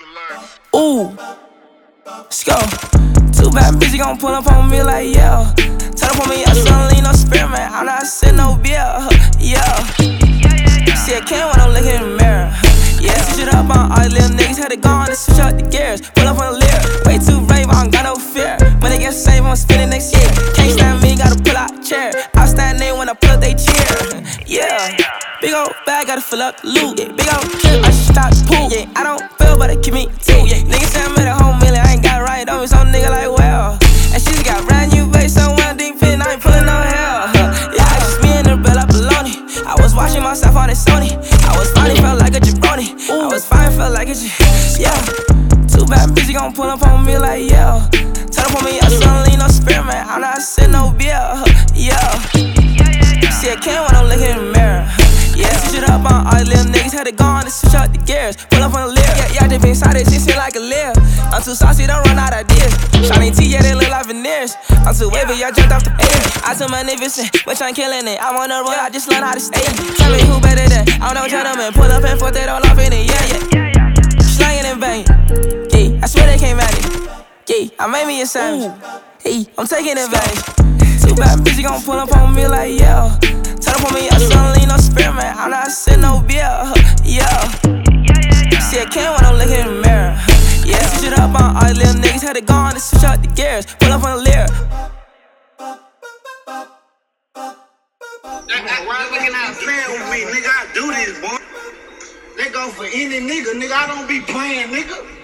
Ooh, let's go. Too bad bitch gon' pull up on me like, yeah. Tell up on me, I don't lean no spearmint. I'm not sitting no beer, yeah. See, I can't when I'm looking in the mirror. Yeah, switch it up on all these little niggas. Had to go on and switch up the gears. Pull up on the lyric. Way too brave, I don't got no fear. When they get saved, I'ma spend it next year. Can't stand me, gotta pull out a chair. I stand there when I pull up, they cheer. Yeah. Big ol' bag, gotta fill up the loot. Yeah. Big ol' trip, I should stop the pool. Yeah. I don't feel, but it keep me too. Yeah. Niggas say I made a whole million, I ain't got it right on me. Some nigga like, well. And she just got brand new bass, somewhere deep in, I ain't pulling no hell. Yeah, it's just me and the bell, I baloney. I was watching myself on the Sony. I was funny, felt like a jabroni. I was fine, felt like a yeah. Too bad bitch gon' pull up on me like, yeah. Tell up on me, I don't lean no spearmint. I'm not sitting no beer, yeah. See, I can't when I'm looking in the mirror. Yeah, switch it up on all these little niggas. Had to go on and switch up the gears. Pull up on the lyric. Yeah, I just been inside it, just like a lyric. I'm too saucy, don't run out of ideas. Shiny T, yeah, they look like veneers. I'm too wavy, I jumped off the air. I too magnificent, but I'm killing it. I'm on the road, I just learned how to stay. Tell me who better than, I don't know, gentlemen. Pull up and forth, they don't off in it, yeah. Slanging in vain, yeah, I swear they can't manage. Yeah, I made me a savage. Hey, I'm taking advantage. Too bad bitch gon' pull up on me like, yeah. Tell up on me, I don't lean no spearmint. I'm not sitting no beer, yeah. See, I can't when I'm looking in the mirror. Yeah, switch it up on all these little niggas. Had to go on and switch up the gears. Pull up on the lyric. Why looking out playing with me, nigga? I do this, boy. They go for any nigga, I don't be playing, nigga.